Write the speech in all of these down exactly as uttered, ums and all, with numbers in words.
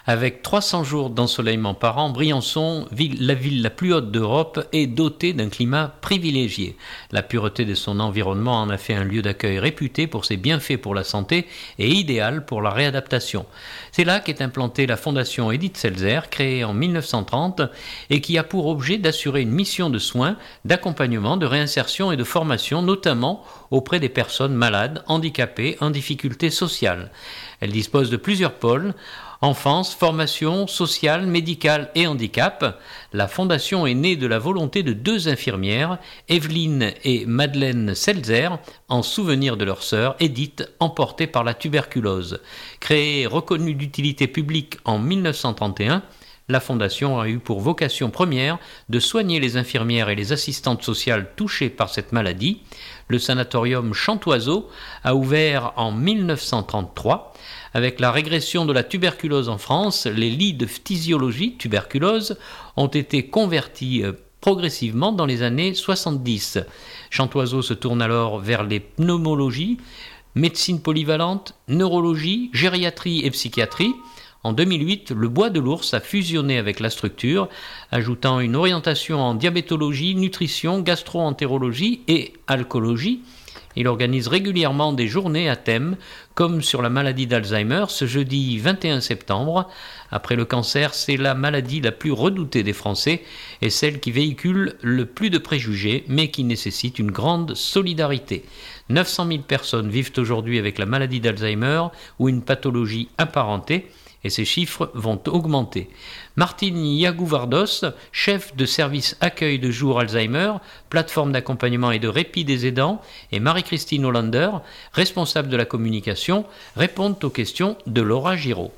Avec trois cents jours d'ensoleillement par an, Briançon, ville, la ville la plus haute d'Europe, est dotée d'un climat privilégié. La pureté de son environnement en a fait un lieu d'accueil réputé pour ses bienfaits pour la santé et idéal pour la réadaptation. C'est là qu'est implantée la Fondation Edith Selzer, créée en mille neuf cent trente et qui a pour objet d'assurer une mission de soins, d'accompagnement, de réinsertion et de formation, notamment auprès des personnes malades, handicapées, en difficulté sociale. Elle dispose de plusieurs pôles: enfance, formation, sociale, médicale et handicap. La fondation est née de la volonté de deux infirmières, Evelyne et Madeleine Selzer, en souvenir de leur sœur Edith, emportée par la tuberculose. Créée et reconnue d'utilité publique en mille neuf cent trente et un, la fondation a eu pour vocation première de soigner les infirmières et les assistantes sociales touchées par cette maladie. Le sanatorium Chantoiseau a ouvert en mille neuf cent trente-trois. Avec la régression de la tuberculose en France, les lits de phtisiologie tuberculose ont été convertis progressivement dans les années soixante-dix. Chantoiseau se tourne alors vers les pneumologies, médecine polyvalente, neurologie, gériatrie et psychiatrie. En deux mille huit, le Bois de l'Ours a fusionné avec la structure, ajoutant une orientation en diabétologie, nutrition, gastro-entérologie et alcoolologie. Il organise régulièrement des journées à thème, comme sur la maladie d'Alzheimer, ce jeudi vingt et un septembre. Après le cancer, c'est la maladie la plus redoutée des Français et celle qui véhicule le plus de préjugés, mais qui nécessite une grande solidarité. neuf cent mille personnes vivent aujourd'hui avec la maladie d'Alzheimer ou une pathologie apparentée, et ces chiffres vont augmenter. Martine Yagouvardos, chef de service accueil de jour Alzheimer, plateforme d'accompagnement et de répit des aidants, et Marie-Christine Hollander, responsable de la communication, répondent aux questions de Laura Giraud.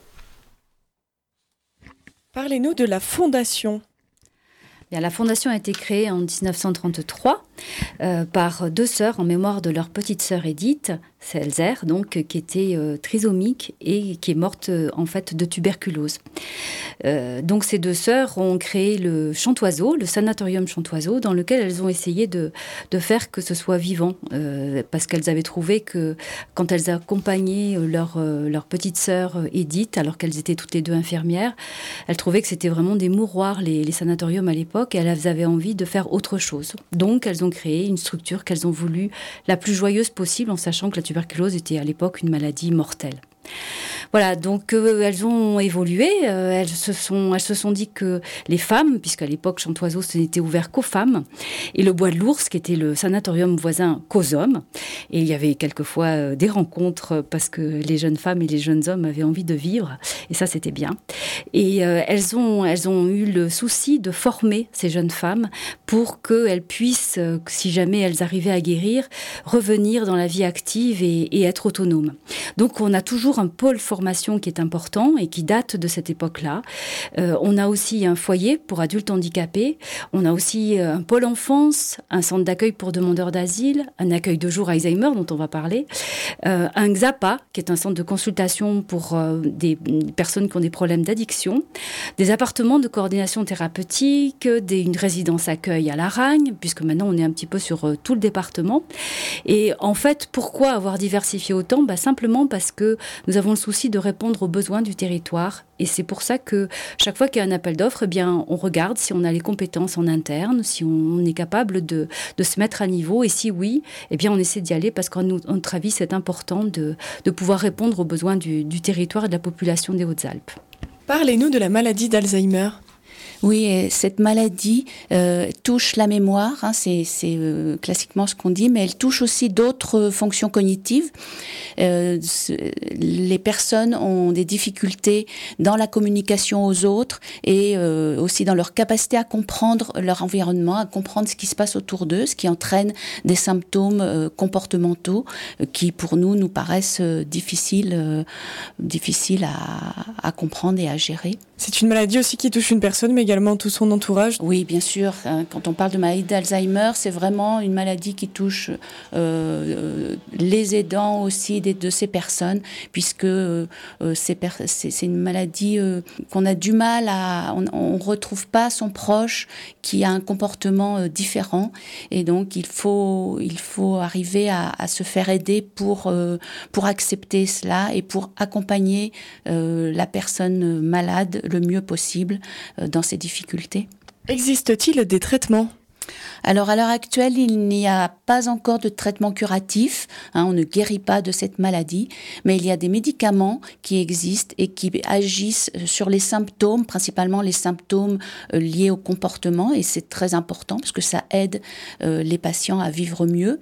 Parlez-nous de la Fondation. Bien, la Fondation a été créée en dix-neuf cent trente-trois euh, par deux sœurs en mémoire de leur petite sœur Edith Selzer, donc, qui était euh, trisomique et qui est morte euh, en fait de tuberculose. Euh, donc ces deux sœurs ont créé le Chantoiseau, le sanatorium Chantoiseau, dans lequel elles ont essayé de, de faire que ce soit vivant, euh, parce qu'elles avaient trouvé que quand elles accompagnaient leur, euh, leur petite sœur Edith, alors qu'elles étaient toutes les deux infirmières, elles trouvaient que c'était vraiment des mouroirs, les, les sanatoriums à l'époque, et elles avaient envie de faire autre chose. Donc elles ont créé une structure qu'elles ont voulu la plus joyeuse possible, en sachant que la tuberculose était à l'époque une maladie mortelle. Voilà, donc euh, elles ont évolué, euh, elles, se sont, elles se sont dit que les femmes, puisqu'à l'époque Chantoiseau ce n'était ouvert qu'aux femmes, et le Bois de l'Ours, qui était le sanatorium voisin, qu'aux hommes, et il y avait quelquefois euh, des rencontres parce que les jeunes femmes et les jeunes hommes avaient envie de vivre, et ça c'était bien. Et euh, elles, ont, elles ont eu le souci de former ces jeunes femmes pour qu'elles puissent, euh, si jamais elles arrivaient à guérir, revenir dans la vie active et, et être autonomes. Donc on a toujours un pôle formation qui est important et qui date de cette époque-là. Euh, on a aussi un foyer pour adultes handicapés. On a aussi un pôle enfance, un centre d'accueil pour demandeurs d'asile, un accueil de jour Alzheimer dont on va parler, euh, un X A P A qui est un centre de consultation pour euh, des personnes qui ont des problèmes d'addiction, des appartements de coordination thérapeutique, des, une résidence accueil à Laragne, puisque maintenant on est un petit peu sur euh, tout le département. Et en fait, pourquoi avoir diversifié autant ? Bah, simplement parce que nous avons le souci de répondre aux besoins du territoire. Et c'est pour ça que chaque fois qu'il y a un appel d'offres, eh bien, on regarde si on a les compétences en interne, si on est capable de, de se mettre à niveau. Et si oui, eh bien, on essaie d'y aller parce qu'à notre avis, c'est important de, de pouvoir répondre aux besoins du, du territoire et de la population des Hautes-Alpes. Parlez-nous de la maladie d'Alzheimer. Oui, cette maladie euh, touche la mémoire, hein, c'est, c'est euh, classiquement ce qu'on dit, mais elle touche aussi d'autres fonctions cognitives. Euh, les personnes ont des difficultés dans la communication aux autres et euh, aussi dans leur capacité à comprendre leur environnement, à comprendre ce qui se passe autour d'eux, ce qui entraîne des symptômes euh, comportementaux euh, qui, pour nous, nous paraissent euh, difficiles, euh, difficiles à, à comprendre et à gérer. C'est une maladie aussi qui touche une personne, mais également également tout son entourage. Oui, bien sûr. Quand on parle de maladie d'Alzheimer, c'est vraiment une maladie qui touche euh, les aidants aussi de, de ces personnes, puisque euh, c'est, c'est, c'est une maladie euh, qu'on a du mal à... On ne retrouve pas son proche qui a un comportement euh, différent. Et donc, il faut, il faut arriver à, à se faire aider pour, euh, pour accepter cela et pour accompagner euh, la personne malade le mieux possible euh, dans ses difficultés. Existe-t-il des traitements ? Alors, à l'heure actuelle, il n'y a pas encore de traitement curatif. Hein, on ne guérit pas de cette maladie, mais il y a des médicaments qui existent et qui agissent sur les symptômes, principalement les symptômes euh, liés au comportement, et c'est très important parce que ça aide euh, les patients à vivre mieux.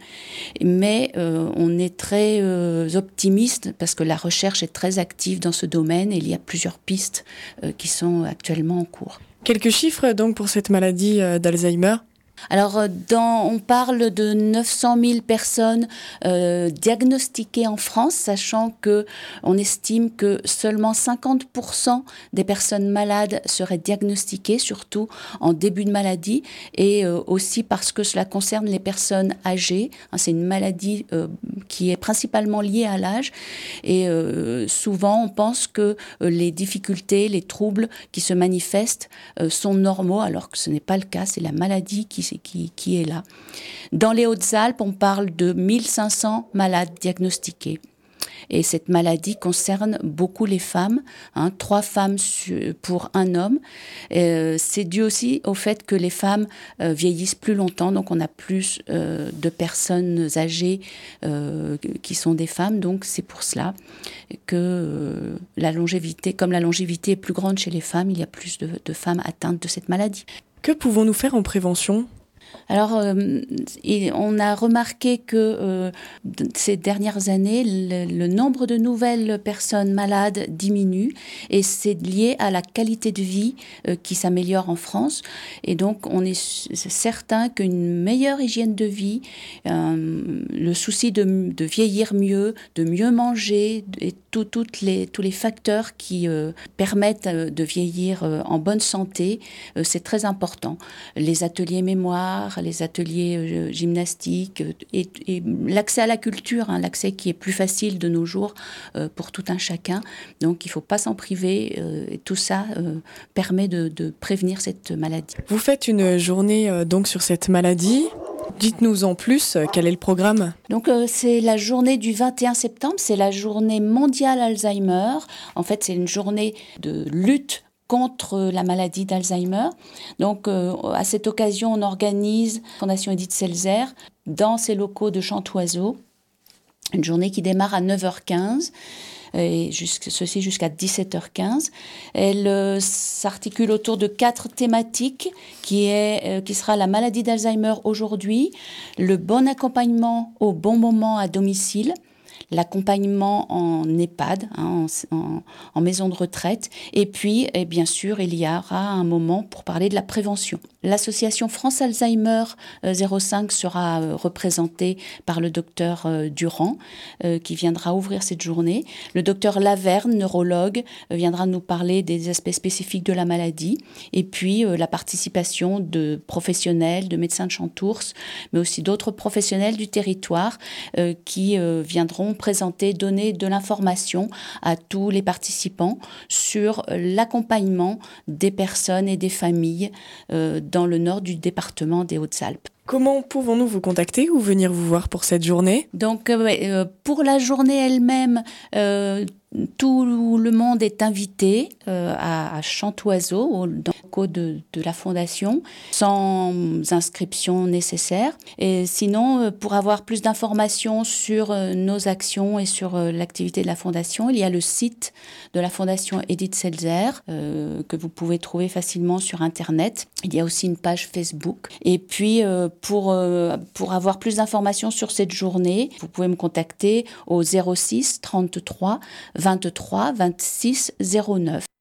Mais euh, on est très euh, optimiste parce que la recherche est très active dans ce domaine et il y a plusieurs pistes euh, qui sont actuellement en cours. Quelques chiffres donc pour cette maladie euh, d'Alzheimer ? Alors, dans, on parle de neuf cent mille personnes euh, diagnostiquées en France, sachant que on estime que seulement cinquante pour cent des personnes malades seraient diagnostiquées, surtout en début de maladie, et euh, aussi parce que cela concerne les personnes âgées. Hein, c'est une maladie euh, qui est principalement liée à l'âge, et euh, souvent on pense que euh, les difficultés, les troubles qui se manifestent euh, sont normaux, alors que ce n'est pas le cas, c'est la maladie qui Qui, qui est là. Dans les Hautes-Alpes, on parle de mille cinq cents malades diagnostiqués. Et cette maladie concerne beaucoup les femmes, hein, trois femmes pour un homme. Euh, c'est dû aussi au fait que les femmes euh, vieillissent plus longtemps, donc on a plus euh, de personnes âgées euh, qui sont des femmes, donc c'est pour cela que euh, la longévité, comme la longévité est plus grande chez les femmes, il y a plus de, de femmes atteintes de cette maladie. Que pouvons-nous faire en prévention ? Alors, euh, on a remarqué que euh, ces dernières années, le, le nombre de nouvelles personnes malades diminue et c'est lié à la qualité de vie euh, qui s'améliore en France. Et donc, on est certain qu'une meilleure hygiène de vie, euh, le souci de, de vieillir mieux, de mieux manger et tout, toutes les, tous les facteurs qui euh, permettent de vieillir euh, en bonne santé, euh, c'est très important. Les ateliers mémoire, les ateliers euh, gymnastiques et, et l'accès à la culture, hein, l'accès qui est plus facile de nos jours euh, pour tout un chacun. Donc il ne faut pas s'en priver euh, et tout ça euh, permet de, de prévenir cette maladie. Vous faites une journée euh, donc sur cette maladie. Dites-nous en plus, euh, quel est le programme ? Donc euh, c'est la journée du vingt et un septembre, c'est la journée mondiale Alzheimer. En fait, c'est une journée de lutte contre la maladie d'Alzheimer. Donc, euh, à cette occasion, on organise, Fondation Edith Selzer, dans ses locaux de Chantoiseau, une journée qui démarre à neuf heures quinze, et jusqu', ceci jusqu'à dix-sept heures quinze. Elle euh, s'articule autour de quatre thématiques, qui, est, euh, qui sera la maladie d'Alzheimer aujourd'hui, le bon accompagnement au bon moment à domicile, l'accompagnement en EHPAD, hein, en, en, en maison de retraite, et puis, et bien sûr, il y aura un moment pour parler de la prévention. L'association France Alzheimer euh, zéro cinq sera euh, représentée par le docteur euh, Durand, euh, qui viendra ouvrir cette journée. Le docteur Laverne, neurologue, euh, viendra nous parler des aspects spécifiques de la maladie, et puis euh, la participation de professionnels, de médecins de Chantours, mais aussi d'autres professionnels du territoire euh, qui euh, viendront présenter, donner de l'information à tous les participants sur l'accompagnement des personnes et des familles euh, dans le nord du département des Hautes-Alpes. Comment pouvons-nous vous contacter ou venir vous voir pour cette journée ? Donc, euh, pour la journée elle-même, euh, tout le monde est invité euh, à, à Chantoiseau, au, dans le code de, de la Fondation, sans inscription nécessaire. Et sinon, euh, pour avoir plus d'informations sur euh, nos actions et sur euh, l'activité de la Fondation, il y a le site de la Fondation Edith Selzer, euh, que vous pouvez trouver facilement sur Internet. Il y a aussi une page Facebook. Et puis, euh, pour, euh, pour avoir plus d'informations sur cette journée, vous pouvez me contacter au zéro six trente-trois vingt-trois vingt-six zéro neuf.